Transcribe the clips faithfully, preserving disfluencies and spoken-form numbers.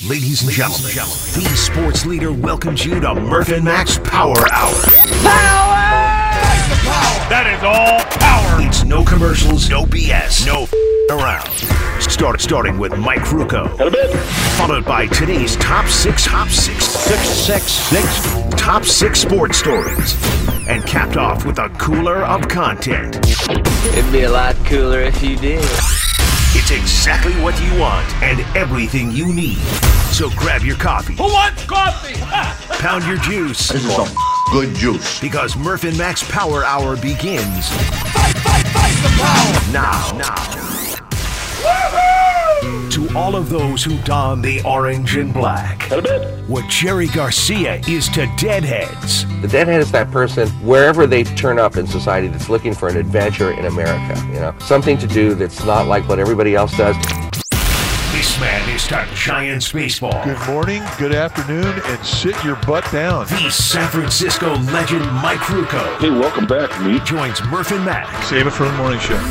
Ladies and gentlemen, the sports leader welcomes you to Murph and Max Power Hour. Power! That is all power. It's no commercials, no B S, no f- around. Start, starting with Mike Ruocco. Followed by today's top six, top six, six, six, six, top six sports stories. And capped off with a cooler of content. It'd be a lot cooler if you did. It's exactly what you want and everything you need. So grab your coffee. Who wants coffee? Pound your juice. This is some good juice. Because Murph and Max Power Hour begins Fight, fight, fight the power. now. Now. To all of those who don the orange and black, what Jerry Garcia is to deadheads. The deadhead is that person, wherever they turn up in society, that's looking for an adventure in America, you know, something to do that's not like what everybody else does. This man is to Giants baseball. Good morning, good afternoon, and sit your butt down. The San Francisco legend Mike Ruocco. Hey, welcome back, meat. Joins Murph and Max. Save it for the morning show.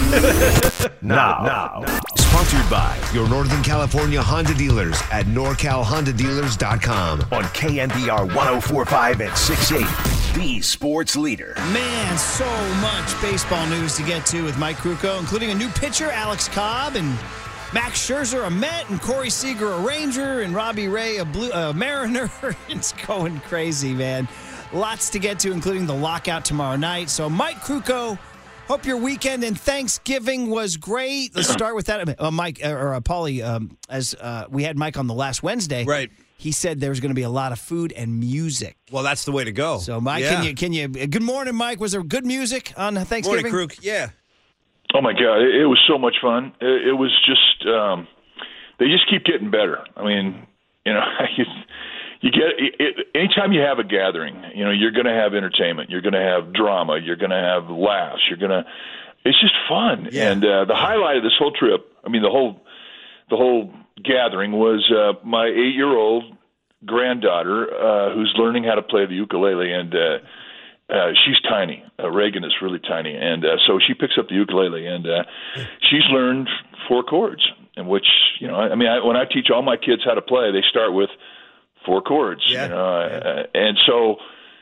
Now, now. Sponsored by your Northern California Honda dealers at nor cal honda dealers dot com. On K N B R one oh four point five and six eighty, the sports leader. Man, so much baseball news to get to with Mike Ruocco, including a new pitcher, Alex Cobb, and Max Scherzer, a Met, and Corey Seager, a Ranger, and Robbie Ray, a Blue uh, Mariner. It's going crazy, man. Lots to get to, including the lockout tomorrow night. So, Mike Ruocco, hope your weekend and Thanksgiving was great. Let's start with that. Uh, Mike, uh, or uh, Paulie, um, as uh, we had Mike on the last Wednesday. Right. He said there was going to be a lot of food and music. Well, that's the way to go. So, Mike, yeah. can you, can you, uh, good morning, Mike. Was there good music on Thanksgiving? Morning, Kruk. Yeah. Oh my God, it, it was so much fun. It, it was just um, they just keep getting better. I mean, you know, you, you get it, it, anytime you have a gathering, you know, you're going to have entertainment, you're going to have drama, you're going to have laughs, you're going to. It's just fun, yeah. and uh, the highlight of this whole trip, I mean, the whole the whole gathering was uh, my eight-year-old granddaughter uh, who's learning how to play the ukulele, and. Uh, Uh, she's tiny. Uh, Reagan is really tiny, and uh, so she picks up the ukulele, and uh, she's learned four chords. In which, you know, I mean, I, when I teach all my kids how to play, they start with four chords. Yeah. You know, yeah. uh, and so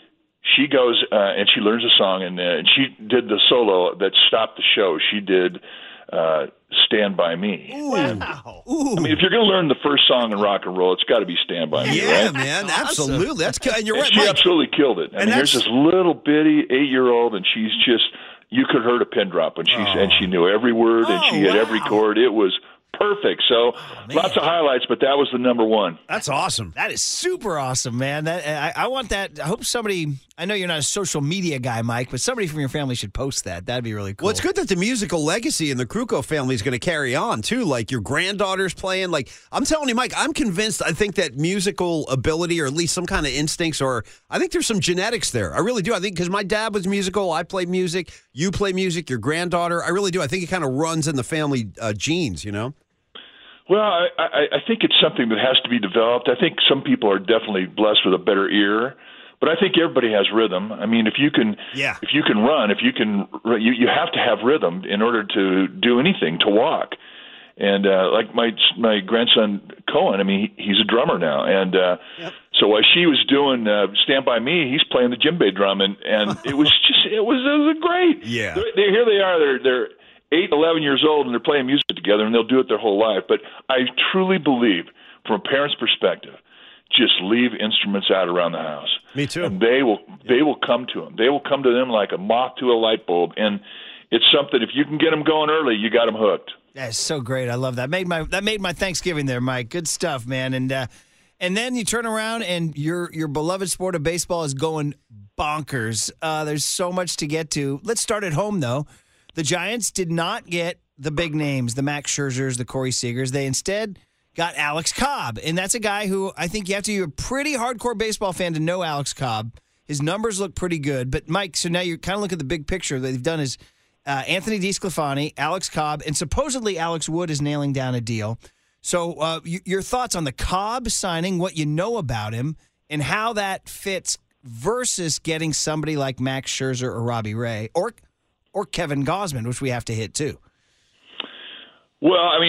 she goes uh, and she learns a song, and, uh, and she did the solo that stopped the show. She did uh, "Stand by Me." Ooh. And, Wow. Ooh. I mean, if you're going to learn the first song in rock and roll, it's got to be "Stand by Me," yeah, right? man, Awesome. absolutely. That's and you're And right, she Mike. absolutely killed it. I And mean, here's that's- this little bitty eight-year-old, and she's just, you could hear a pin drop, and she's Oh. and she knew every word, and Oh, she hit every wow. chord. It was perfect. So man. lots of highlights, but that was the number one. That's awesome. That is super awesome, man. That I, I want that. I hope somebody. I know you're not a social media guy, Mike, but somebody from your family should post that. That'd be really cool. Well, it's good that the musical legacy in the Kruko family is going to carry on, too. Like, your granddaughter's playing. Like, I'm telling you, Mike, I'm convinced I think that musical ability, or at least some kind of instincts, or I think there's some genetics there. I really do. I think because my dad was musical, I played music, you play music, your granddaughter. I really do. I think it kind of runs in the family uh, genes, you know? Well, I, I, I think it's something that has to be developed. I think some people are definitely blessed with a better ear, but I think everybody has rhythm. I mean, if you can, Yeah. if you can run, if you can, you you have to have rhythm in order to do anything, to walk. And uh, like my my grandson Cohen, I mean, he, he's a drummer now, and uh, Yep. so while she was doing uh, "Stand by Me," he's playing the djembe drum, and, and it was just it was it was great. Yeah. They're, they here they are. They're they're eight, eleven years old, and they're playing music together, and they'll do it their whole life. But I truly believe, from a parent's perspective, just leave instruments out around the house. Me too. And they will they will come to them. They will come to them like a moth to a light bulb. And it's something, if you can get them going early, you got them hooked. That's so great. I love that. Made my that made my Thanksgiving there, Mike. Good stuff, man. And uh, and then you turn around and your your beloved sport of baseball is going bonkers. Uh, there's so much to get to. Let's start at home though. The Giants did not get the big names, the Max Scherzers, the Corey Seagers. They instead got Alex Cobb, and that's a guy who I think you have to be a pretty hardcore baseball fan to know Alex Cobb. His numbers look pretty good. But, Mike, so now you kind of look at the big picture. That they've done is uh, Anthony DeSclafani, Alex Cobb, and supposedly Alex Wood is nailing down a deal. So uh, y- your thoughts on the Cobb signing, what you know about him, and how that fits versus getting somebody like Max Scherzer or Robbie Ray or or Kevin Gausman, which we have to hit too. Well, I mean,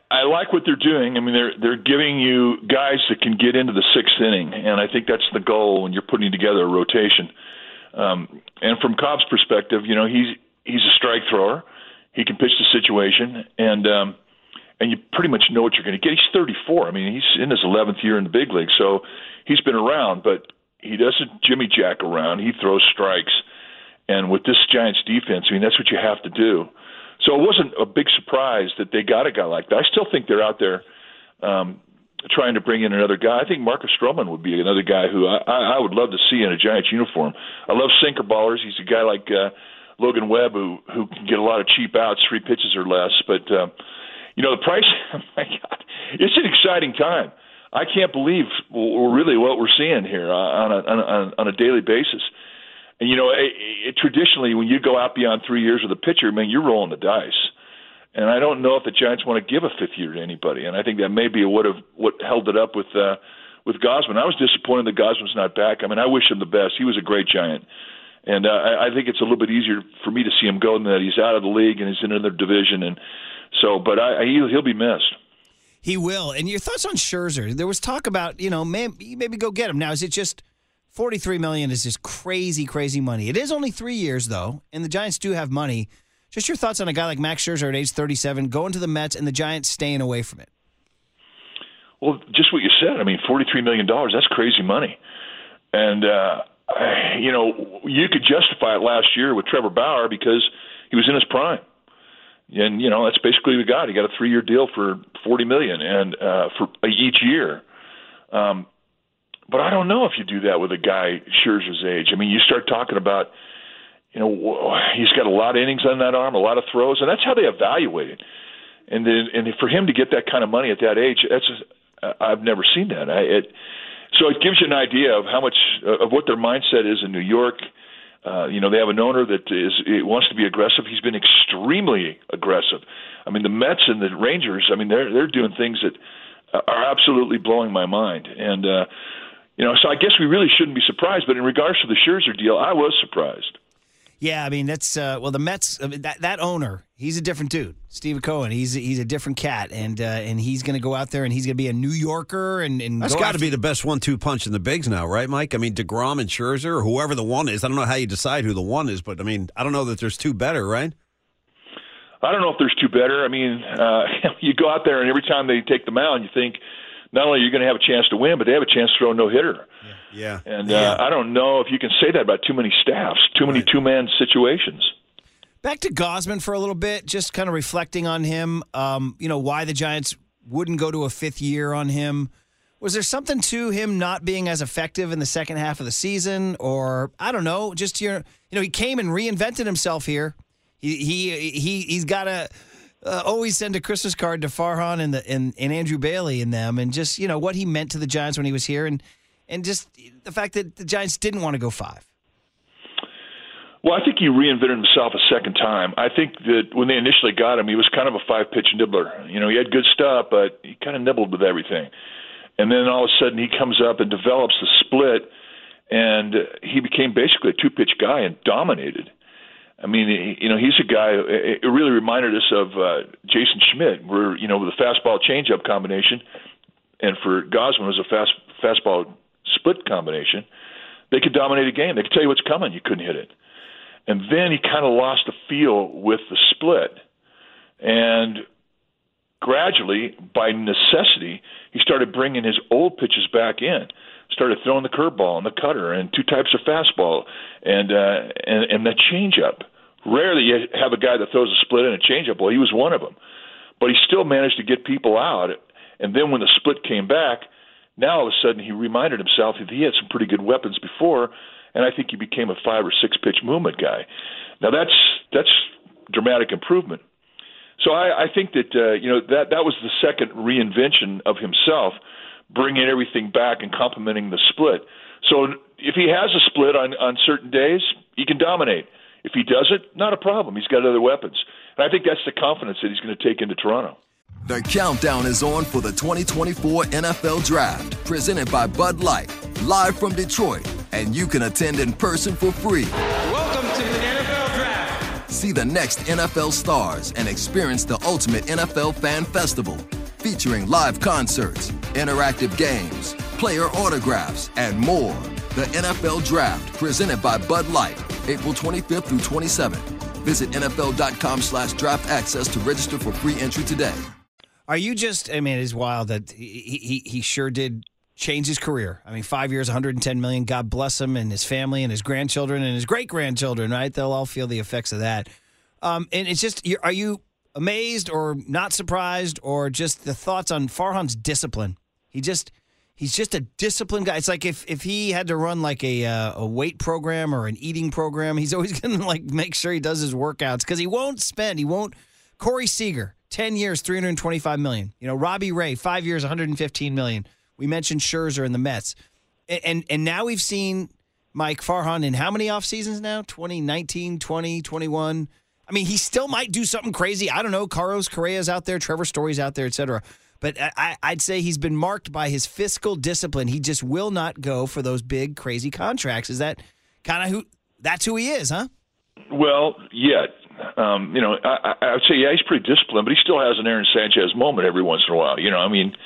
I like what they're doing. I mean, they're they're giving you guys that can get into the sixth inning, and I think that's the goal when you're putting together a rotation. Um, and from Cobb's perspective, you know, he's he's a strike thrower. He can pitch the situation, and um, and you pretty much know what you're going to get. He's thirty-four. I mean, he's in his eleventh year in the big league, so he's been around, but he doesn't Jimmy Jack around. He throws strikes. And with this Giants defense, I mean, that's what you have to do. So it wasn't a big surprise that they got a guy like that. I still think they're out there um, trying to bring in another guy. I think Marcus Stroman would be another guy who I, I would love to see in a Giants uniform. I love sinker ballers. He's a guy like uh, Logan Webb who, who can get a lot of cheap outs, three pitches or less. But, uh, you know, the price, oh my God, it's an exciting time. I can't believe well, really what we're seeing here on a, on a, on a daily basis. And, you know, it, it, traditionally, when you go out beyond three years with a pitcher, man, you're rolling the dice. And I don't know if the Giants want to give a fifth year to anybody. And I think that may be what have, what held it up with uh, with Gausman. I was disappointed that Gosman's not back. I mean, I wish him the best. He was a great Giant. And uh, I, I think it's a little bit easier for me to see him go than that he's out of the league and he's in another division. And so, but I, I, he'll, he'll be missed. He will. And your thoughts on Scherzer? There was talk about, you know, maybe, maybe go get him. Now, is it just forty-three million dollars is just crazy, crazy money. It is only three years, though, and the Giants do have money. Just your thoughts on a guy like Max Scherzer at age thirty-seven, going to the Mets, and the Giants staying away from it. Well, just what you said. I mean, forty-three million dollars, that's crazy money. And, uh, you know, you could justify it last year with Trevor Bauer because he was in his prime. And, you know, that's basically what we got. He got a three-year deal for forty million dollars and uh, for each year. Um But I don't know if you do that with a guy Scherzer's age. I mean, you start talking about, you know, he's got a lot of innings on that arm, a lot of throws, and that's how they evaluate it. And then, and for him to get that kind of money at that age, that's just, I've never seen that. I, it, so it gives you an idea of how much of what their mindset is in New York. Uh, you know, they have an owner that is it wants to be aggressive. He's been extremely aggressive. I mean, the Mets and the Rangers. I mean, they're they're doing things that are absolutely blowing my mind. And uh, You know, so I guess we really shouldn't be surprised. But in regards to the Scherzer deal, I was surprised. Yeah, I mean, that's, uh, well, the Mets, I mean, that, that owner, he's a different dude. Steve Cohen, he's he's a different cat. And uh, and he's going to go out there and he's going to be a New Yorker. and, and That's got to be the best one two punch in the bigs now, right, Mike? I mean, DeGrom and Scherzer, or whoever the one is. I don't know how you decide who the one is, but, I mean, I don't know that there's two better, right? I don't know if there's two better. I mean, uh, you go out there and every time they take the mound, you think, not only are you going to have a chance to win, but they have a chance to throw a no-hitter. Yeah. And yeah. Uh, I don't know if you can say that about too many staffs, too many right. two-man situations. Back to Gausman for a little bit, just kind of reflecting on him, um, you know, why the Giants wouldn't go to a fifth year on him. Was there something to him not being as effective in the second half of the season? Or, I don't know, just your, you know, he came and reinvented himself here. He, he, he, he's got to uh, always send a Christmas card to Farhan and, the, and, and Andrew Bailey and them, and just, you know, what he meant to the Giants when he was here, and And just the fact that the Giants didn't want to go five. Well, I think he reinvented himself a second time. I think that when they initially got him, he was kind of a five-pitch nibbler. You know, he had good stuff, but he kind of nibbled with everything. And then all of a sudden he comes up and develops the split, and he became basically a two-pitch guy and dominated. I mean, he, you know, he's a guy, it really reminded us of uh, Jason Schmidt, where, you know, with a fastball changeup combination, and for Gausman it was a fast fastball split combination, they could dominate a game. They could tell you what's coming. You couldn't hit it. And then he kind of lost the feel with the split. And gradually, by necessity, he started bringing his old pitches back in, started throwing the curveball and the cutter and two types of fastball and uh, and, and the changeup. Rarely you have a guy that throws a split and a changeup. Well, he was one of them. But he still managed to get people out. And then when the split came back, now all of a sudden he reminded himself that he had some pretty good weapons before, and I think he became a five or six pitch movement guy. Now that's that's dramatic improvement. So I, I think that uh, you know that that was the second reinvention of himself, bringing everything back and complementing the split. So if he has a split on, on certain days, he can dominate. If he doesn't, not a problem. He's got other weapons. And I think that's the confidence that he's going to take into Toronto. The countdown is on for the twenty twenty-four N F L Draft, presented by Bud Light, live from Detroit, and you can attend in person for free. Welcome to the N F L Draft. See the next N F L stars and experience the ultimate N F L fan festival. featuring live concerts, interactive games, player autographs, and more. The N F L Draft, presented by Bud Light, April twenty-fifth through twenty-seventh. Visit N F L dot com slash draft access to register for free entry today. Are you just, I mean, it is wild that he, he, he sure did change his career. I mean, five years, one hundred ten million dollars. God bless him and his family and his grandchildren and his great-grandchildren, right? They'll all feel the effects of that. Um, and it's just, are you amazed or not surprised, or just the thoughts on Farhan's discipline? He just, he's just a disciplined guy. It's like if, if he had to run like a uh, a weight program or an eating program, he's always going to like make sure he does his workouts, because he won't spend, he won't. Corey Seager, ten years, three hundred twenty-five million dollars. You know, Robbie Ray, five years, one hundred fifteen million dollars. We mentioned Scherzer and the Mets. And, and and now we've seen Mike Farhan in how many off seasons now? twenty nineteen, twenty, twenty-one. I mean, he still might do something crazy. I don't know. Carlos Correa's out there, Trevor Story's out there, et cetera. But I, I'd say he's been marked by his fiscal discipline. He just will not go for those big, crazy contracts. Is that kind of who, that's who he is, huh? Well, yeah. Um, you know, I, I would say, yeah, he's pretty disciplined, but he still has an Aaron Sanchez moment every once in a while. You know, I mean,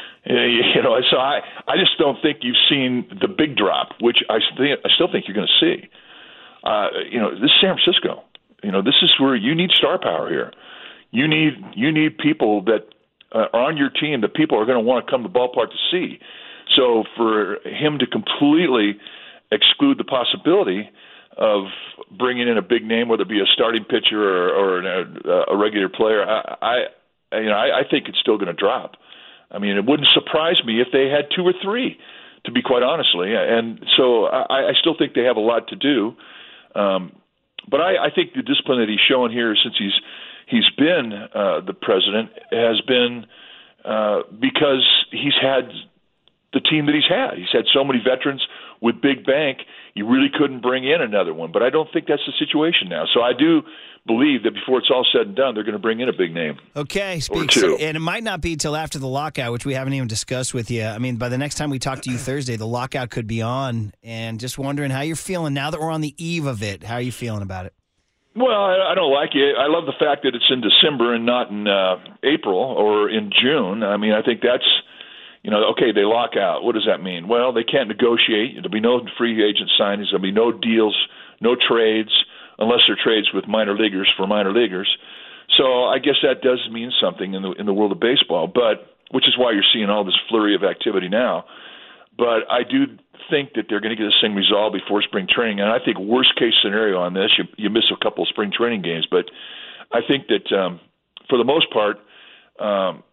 you know, so I, I just don't think you've seen the big drop, which I, th- I still think you're going to see. Uh, you know, this is San Francisco. You know, this is where you need star power here. You need you need people that uh, are on your team that people are going to want to come to the ballpark to see. So for him to completely exclude the possibility of bringing in a big name, whether it be a starting pitcher or, or an, a, a regular player, I, I you know I, I think it's still going to drop. I mean, it wouldn't surprise me if they had two or three, to be quite honestly. And so I, I still think they have a lot to do. Um, but I, I think the discipline that he's shown here since he's he's been uh, the president has been uh, because he's had the team that he's had. He's had so many veterans with big bank, you really couldn't bring in another one. But I don't think that's the situation now. So I do believe that before it's all said and done, they're going to bring in a big name. Okay, speaks, and it might not be till after the lockout, which we haven't even discussed with you. I mean, by the next time we talk to you Thursday, the lockout could be on. And just wondering how you're feeling now that we're on the eve of it. How are you feeling about it? Well, I, I don't like it. I love the fact that it's in December and not in uh, April or in June. I mean, I think that's, you know, okay, they lock out. What does that mean? Well, they can't negotiate. There'll be no free agent signings. There'll be no deals, no trades, unless they're trades with minor leaguers for minor leaguers. So I guess that does mean something in the in the world of baseball, but which is why you're seeing all this flurry of activity now. But I do think that they're going to get this thing resolved before spring training. And I think worst case scenario on this, you, you miss a couple of spring training games. But I think that um, for the most part, um,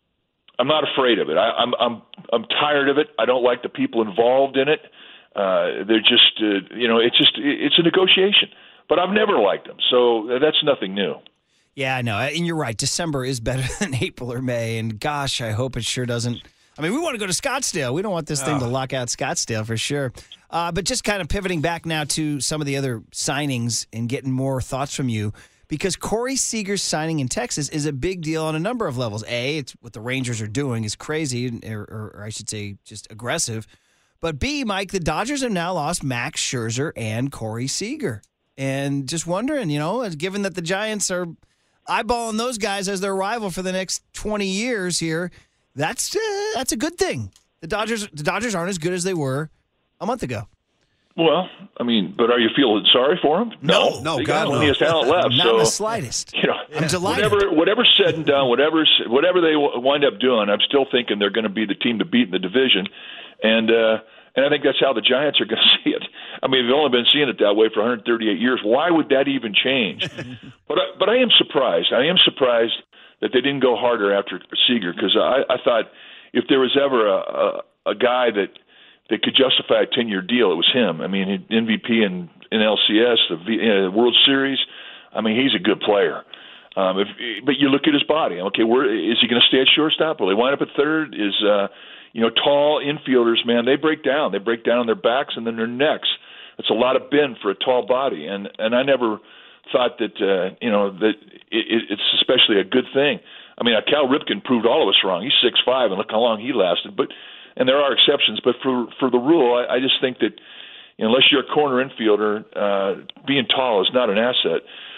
I'm not afraid of it. I, I'm I'm I'm tired of it. I don't like the people involved in it. Uh, they're just uh, you know it's just it's a negotiation. But I've never liked them, so that's nothing new. Yeah, I know, and you're right. December is better than April or May, and gosh, I hope it sure doesn't. I mean, we want to go to Scottsdale. We don't want this thing oh. to lock out Scottsdale for sure. Uh, but just kind of pivoting back now to some of the other signings and getting more thoughts from you. Because Corey Seager's signing in Texas is a big deal on a number of levels. A, it's what the Rangers are doing is crazy, or, or, or I should say just aggressive. But B, Mike, the Dodgers have now lost Max Scherzer and Corey Seager. And just wondering, you know, given that the Giants are eyeballing those guys as their rival for the next twenty years here, that's uh, that's a good thing. The Dodgers the Dodgers aren't as good as they were a month ago. Well, I mean, but are you feeling sorry for him? No, no, they God, got plenty no. of talent left. Not so, the slightest. You know, I'm delighted. Whatever, whatever's said and done, whatever whatever they wind up doing, I'm still thinking they're going to be the team to beat in the division, and uh, and I think that's how the Giants are going to see it. I mean, they've only been seeing it that way for one hundred thirty-eight years. Why would that even change? but I, but I am surprised. I am surprised that they didn't go harder after Seager, because I, I thought if there was ever a, a, a guy that that could justify a ten-year deal, it was him. I mean, M V P in, in L C S, the v, uh, World Series. I mean, he's a good player. Um, if, but you look at his body. Okay, where is he going to stay at shortstop? Will he wind up at third? Is uh, you know, tall infielders, man, they break down. They break down on their backs and then their necks. It's a lot of bend for a tall body, and and I never thought that uh, you know that it, it's especially a good thing. I mean, Cal Ripken proved all of us wrong. He's six five, and look how long he lasted. But and there are exceptions, but for for the rule, I, I just think that unless you're a corner infielder, uh, being tall is not an asset.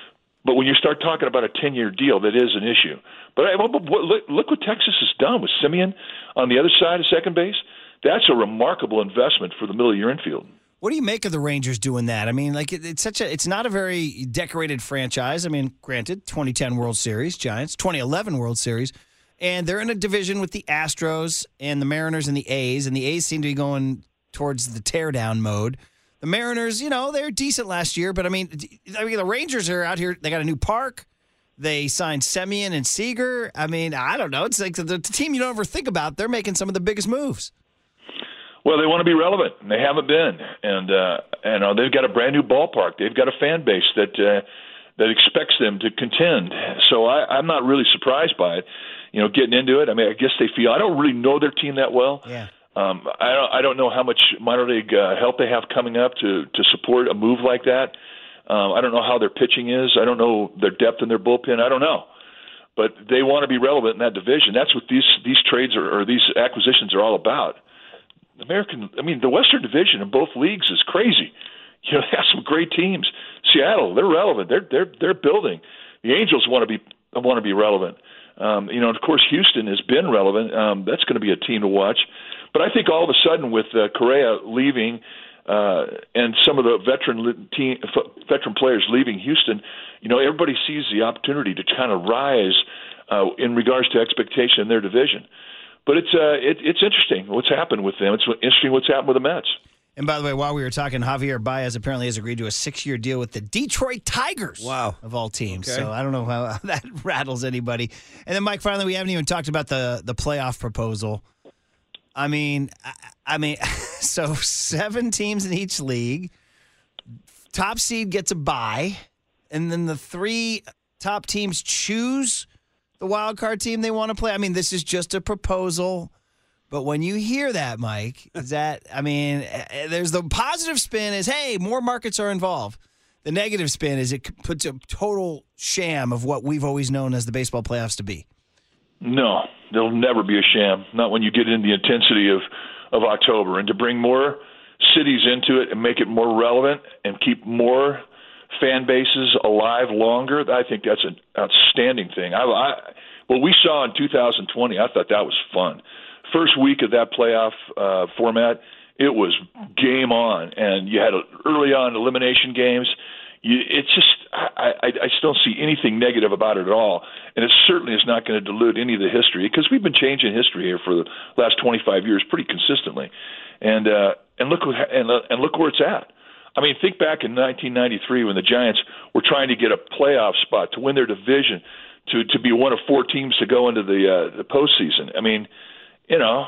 But when you start talking about a ten-year deal, that is an issue. But I, look, look what Texas has done with Simeon on the other side of second base. That's a remarkable investment for the middle of your infield. What do you make of the Rangers doing that? I mean, like it, it's such a it's not a very decorated franchise. I mean, granted, twenty ten World Series, Giants, twenty eleven World Series, and they're in a division with the Astros and the Mariners and the A's, and the A's seem to be going towards the teardown mode. The Mariners, you know, they're decent last year, but I mean, I mean, the Rangers are out here. They got a new park. They signed Semien and Seager. I mean, I don't know. It's like the, the team you don't ever think about. They're making some of the biggest moves. Well, they want to be relevant, and they haven't been. And uh, and uh, they've got a brand new ballpark. They've got a fan base that uh, that expects them to contend. So I, I'm not really surprised by it. You know, getting into it. I mean, I guess they feel. I don't really know their team that well. Yeah. Um, I don't. I don't know how much minor league uh, help they have coming up to to support a move like that. Um, I don't know how their pitching is. I don't know their depth in their bullpen. I don't know. But they want to be relevant in that division. That's what these these trades are, or these acquisitions are all about. American, I mean, the Western Division in both leagues is crazy. You know, they have some great teams. Seattle, they're relevant. They're they're they're building. The Angels want to be want to be relevant. Um, you know, and of course, Houston has been relevant. Um, that's going to be a team to watch. But I think all of a sudden, with uh, Correa leaving uh, and some of the veteran team, veteran players leaving Houston, you know, everybody sees the opportunity to kind of rise uh, in regards to expectation in their division. But it's uh, it, it's interesting what's happened with them. It's interesting what's happened with the Mets. And by the way, while we were talking, Javier Baez apparently has agreed to a six-year deal with the Detroit Tigers. Wow. Of all teams. Okay. So I don't know how that rattles anybody. And then, Mike, finally, we haven't even talked about the, the playoff proposal. I mean, I, I mean, so seven teams in each league. Top seed gets a bye. And then the three top teams choose the wild card team they want to play. I mean, this is just a proposal. But when you hear that, Mike, is that, I mean, there's the positive spin is, hey, more markets are involved. The negative spin is it puts a total sham of what we've always known as the baseball playoffs to be. No, there'll never be a sham, not when you get in the intensity of, of October. And to bring more cities into it and make it more relevant and keep more fan bases alive longer, I think that's an outstanding thing. I, I, what we saw in two thousand twenty, I thought that was fun. First week of that playoff uh, format, it was game on, and you had a, early on elimination games. You, it's just I, I, I just don't see anything negative about it at all, and it certainly is not going to dilute any of the history because we've been changing history here for the last twenty-five years pretty consistently, and uh, and look and and look where it's at. I mean, think back in nineteen ninety-three when the Giants were trying to get a playoff spot to win their division, to to be one of four teams to go into the uh, the postseason. I mean, you know,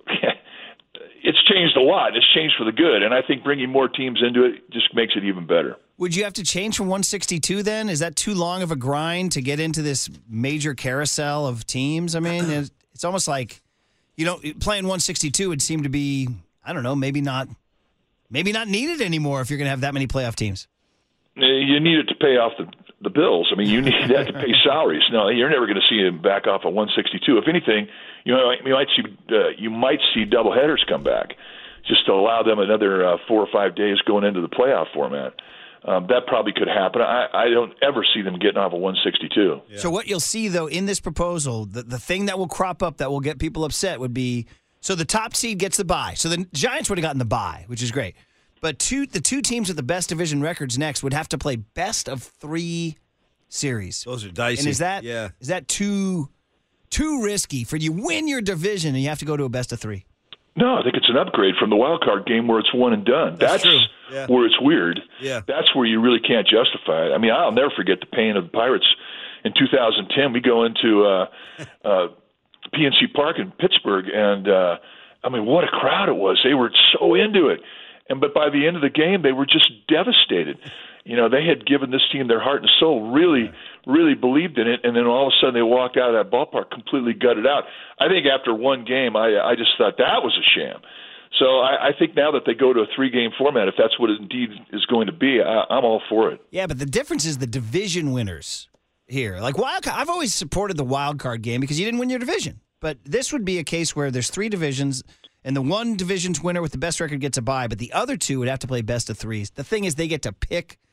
it's changed a lot. It's changed for the good, and I think bringing more teams into it just makes it even better. Would you have to change from one sixty-two then? Is that too long of a grind to get into this major carousel of teams? I mean, it's, it's almost like, you know, playing one sixty-two would seem to be, I don't know, maybe not maybe not needed anymore if you're going to have that many playoff teams. You need it to pay off the the bills. I mean, you need that to pay salaries. No, you're never going to see him back off at one sixty-two. If anything, you know, you might see uh, you might see doubleheaders come back, just to allow them another uh, four or five days going into the playoff format. Um, that probably could happen. I, I don't ever see them getting off of one sixty-two. Yeah. So what you'll see, though, in this proposal, the, the thing that will crop up that will get people upset would be, so the top seed gets the bye. So the Giants would have gotten the bye, which is great. But two, the two teams with the best division records next would have to play best of three series. Those are dicey. And is that yeah. is that too too risky for you win your division and you have to go to a best of three? No, I think it's an upgrade from the wild card game where it's one and done. That's, That's true. Yeah. where it's weird. Yeah. That's where you really can't justify it. I mean, I'll never forget the pain of the Pirates in two thousand ten. We go into uh, uh, P N C Park in Pittsburgh, and uh, I mean, what a crowd it was. They were so into it. And but by the end of the game, they were just devastated. You know, they had given this team their heart and soul, really, really believed in it, and then all of a sudden they walked out of that ballpark completely gutted out. I think after one game, I, I just thought that was a sham. So I, I think now that they go to a three-game format, if that's what it indeed is going to be, I, I'm all for it. Yeah, but the difference is the division winners here. Like wild card, I've always supported the wild card game because you didn't win your division. But this would be a case where there's three divisions, and the one division's winner with the best record gets a bye, but the other two would have to play best of threes. The thing is, they get to pick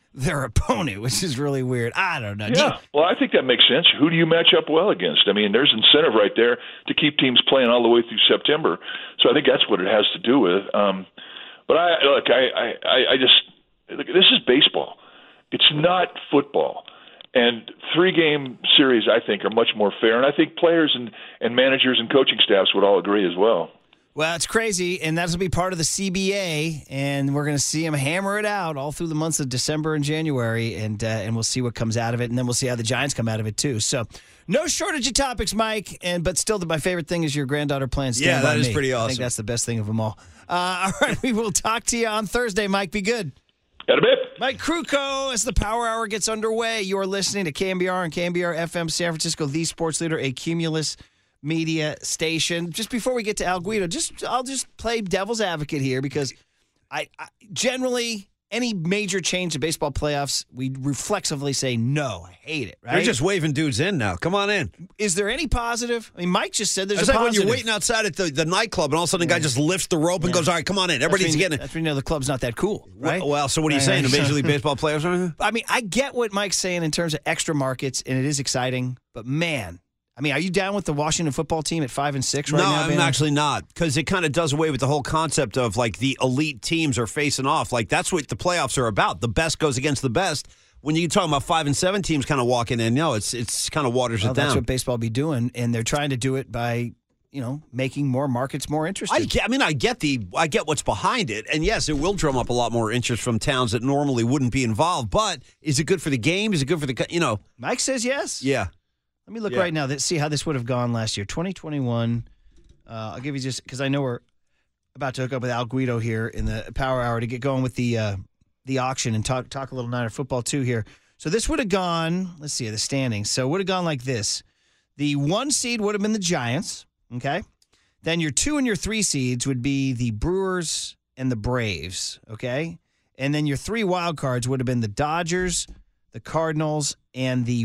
their opponent, which is really weird. I don't know. Yeah, Do you, well, I think that makes sense. Who do you match up well against? I mean, there's incentive right there to keep teams playing all the way through September. So I think that's what it has to do with. Um, but I look, I, I, I just look, this is baseball. It's not football. And three-game series, I think, are much more fair. And I think players and, and managers and coaching staffs would all agree as well. Well, it's crazy, and that'll be part of the C B A, and we're going to see them hammer it out all through the months of December and January, and uh, and we'll see what comes out of it, and then we'll see how the Giants come out of it, too. So no shortage of topics, Mike, and but still, the, my favorite thing is your granddaughter playing Stand Yeah, By that is Me. pretty awesome. I think that's the best thing of them all. Uh, all right, we will talk to you on Thursday, Mike. Be good. Got a bit. Mike Krukow, as the Power Hour gets underway, you are listening to K M B R and K M B R F M San Francisco, the sports leader, a Cumulus media station. Just before we get to Al Guido, just I'll just play devil's advocate here because I, I generally any major change to baseball playoffs, we reflexively say no. I hate it. Right? They're just waving dudes in now. Come on in. Is there any positive? I mean, Mike just said there's It's a like positive. when you're waiting outside at the, the nightclub and all of a sudden the guy just lifts the rope and Yeah. goes, all right, come on in. Everybody's that's when, getting it. That's when you know the club's not that cool, right? Well, so what are you Right, saying? right. The Major League Baseball players or anything? I mean, I get what Mike's saying in terms of extra markets, and it is exciting. But man, I mean, are you down with the Washington football team at five and six right no, now? I'm Bannon? actually not, because it kind of does away with the whole concept of like the elite teams are facing off. Like that's what the playoffs are about. The best goes against the best. When you're talking about five and seven teams kind of walking in, no, it's it's kind of waters Well, it down. that's what baseball be doing, and they're trying to do it by you know making more markets more interested. I, get, I mean, I get the, I get what's behind it, and yes, it will drum up a lot more interest from towns that normally wouldn't be involved. But is it good for the game? Is it good for the, you know? Mike says yes. Yeah. Let me look Yeah. right now. Let's see how this would have gone last year. twenty twenty-one. Uh, I'll give you just because I know we're about to hook up with Al Guido here in the Power Hour to get going with the uh, the auction and talk talk a little Niner football too here. So this would have gone. Let's see the standings. So it would have gone like this: the one seed would have been the Giants. Okay, then your two and your three seeds would be the Brewers and the Braves. Okay, and then your three wild cards would have been the Dodgers, the Cardinals, and the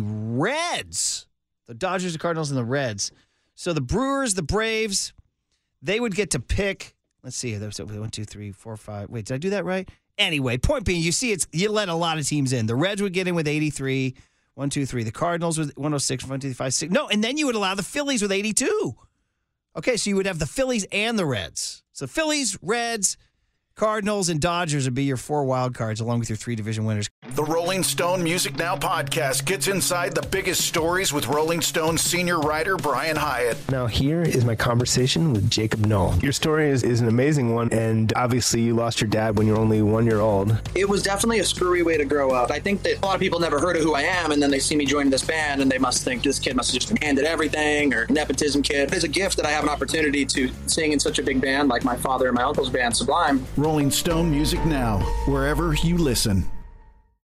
Reds. The Dodgers, the Cardinals, and the Reds. So the Brewers, the Braves, they would get to pick. Let's see. There's one, two, three, four, five. Wait, did I do that right? Anyway, point being, you see, it's you let a lot of teams in. The Reds would get in with eighty-three. One, two, three. The Cardinals with one oh six. One, two, three, five, six. No, and then you would allow the Phillies with eighty-two. Okay, so you would have the Phillies and the Reds. So Phillies, Reds, Cardinals, and Dodgers would be your four wild cards along with your three division winners. The Rolling Stone Music Now podcast gets inside the biggest stories with Rolling Stone senior writer Brian Hyatt. Now here is my conversation with Jacob Knoll. Your story is, is an amazing one, and obviously you lost your dad when you were only one year old. It was definitely a screwy way to grow up. I think that a lot of people never heard of who I am, and then they see me joining this band, and they must think this kid must have just been handed everything, or nepotism kid. It's a gift that I have an opportunity to sing in such a big band like my father and my uncle's band, Sublime. Rolling Stone Music Now, wherever you listen.